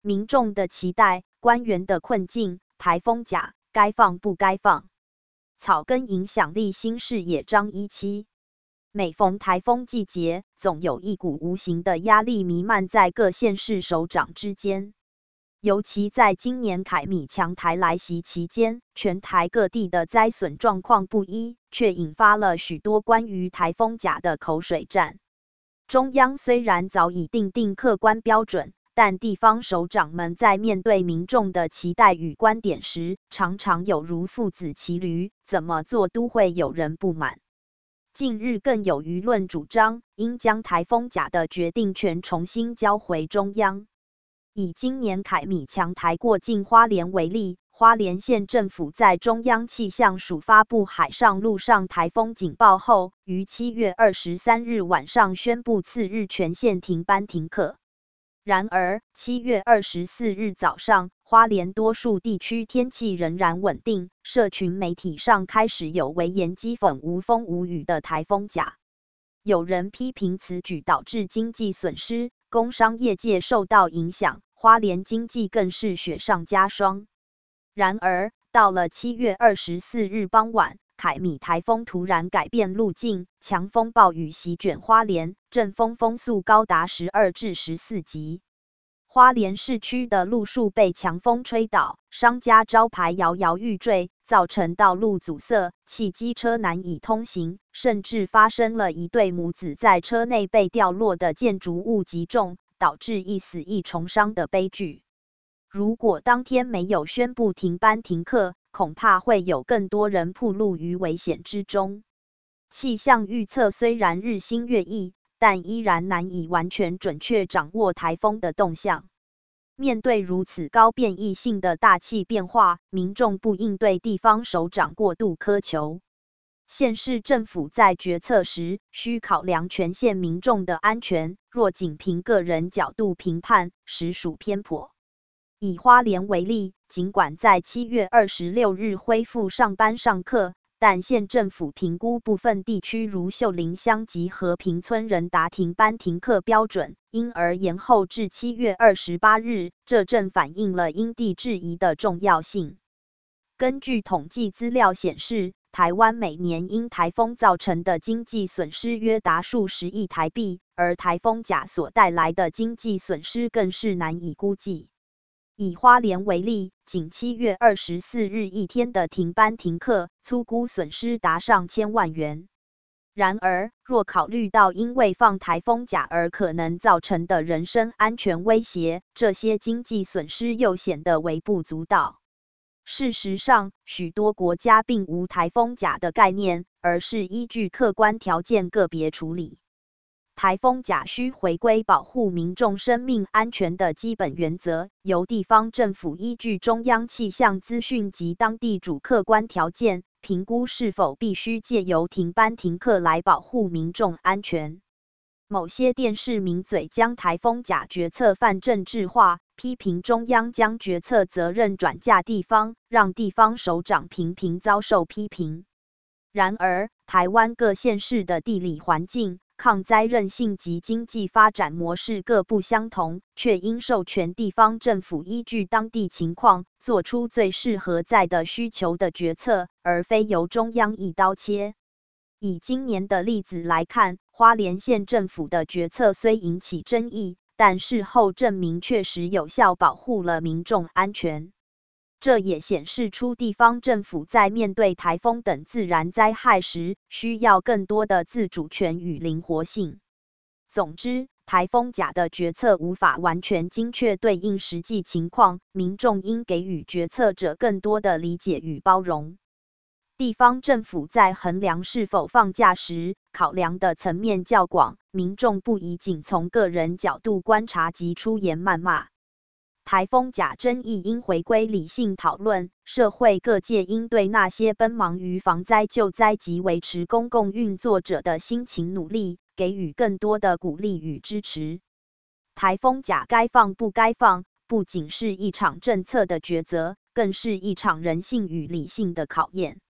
民众的期待、官员的困境、台风假该放不该放，草根影响力新视野张一期。每逢台风季节，总有一股无形的压力弥漫在各县市首长之间。尤其在今年凯米强台来袭期间，全台各地的灾损状况不一，却引发了许多关于台风假的口水战。中央虽然早已订定客观标准，但地方首长们在面对民众的期待与观点时，常常有如父子骑驴，怎么做都会有人不满。近日更有舆论主张，应将台风假的决定权重新交回中央。以今年凯米强台过境花莲为例，花莲县政府在中央气象署发布海上陆上台风警报后，于7月23日晚上宣布次日全县停班停课。然而7月24日早上，花莲多数地区天气仍然稳定，社群媒体上开始有微言讥讽无风无雨的台风假。有人批评此举导致经济损失，工商业界受到影响，花莲经济更是雪上加霜。然而，到了7月24日傍晚，凯米台风突然改变路径，强风暴雨席卷花莲，阵风风速高达12至14级。花莲市区的路树被强风吹倒，商家招牌摇摇欲坠，造成道路阻塞，汽机车难以通行，甚至发生了一对母子在车内被掉落的建筑物击中，导致一死一重伤的悲剧。如果当天没有宣布停班停课，恐怕会有更多人暴露于危险之中。气象预测虽然日新月异，但依然难以完全准确掌握台风的动向。面对如此高变异性的大气变化，民众不应对地方首长过度苛求。县市政府在决策时，需考量全县民众的安全，若仅凭个人角度评判，实属偏颇。以花莲为例，尽管在7月26日恢复上班上课，但县政府评估部分地区如秀林乡及和平村仍达停班停课标准，因而延后至7月28日，这正反映了因地制宜的重要性。根据统计资料显示，台湾每年因台风造成的经济损失约达数十亿台币，而台风假所带来的经济损失更是难以估计。以花莲为例，仅7月24日一天的停班停课，粗估损失达上千万元。然而，若考虑到因为放台风假而可能造成的人身安全威胁，这些经济损失又显得微不足道。事实上，许多国家并无台风假的概念，而是依据客观条件个别处理。台风假需回归保护民众生命安全的基本原则，由地方政府依据中央气象资讯及当地主客观条件，评估是否必须借由停班停课来保护民众安全。某些电视名嘴将台风假决策泛政治化，批评中央将决策责任转嫁地方，让地方首长频频遭受批评。然而，台湾各县市的地理环境、抗灾韧性及经济发展模式各不相同，却应授权地方政府依据当地情况，做出最适合在的需求的决策，而非由中央一刀切。以今年的例子来看，花莲县政府的决策虽引起争议，但事后证明确实有效保护了民众安全。这也显示出地方政府在面对台风等自然灾害时，需要更多的自主权与灵活性。总之，台风假的决策无法完全精确对应实际情况，民众应给予决策者更多的理解与包容。地方政府在衡量是否放假时，考量的层面较广，民众不宜仅从个人角度观察及出言谩骂。台风假争议应回归理性讨论，社会各界应对那些奔忙于防灾救灾及维持公共运作者的辛勤努力，给予更多的鼓励与支持。台风假该放不该放，不仅是一场政策的抉择，更是一场人性与理性的考验。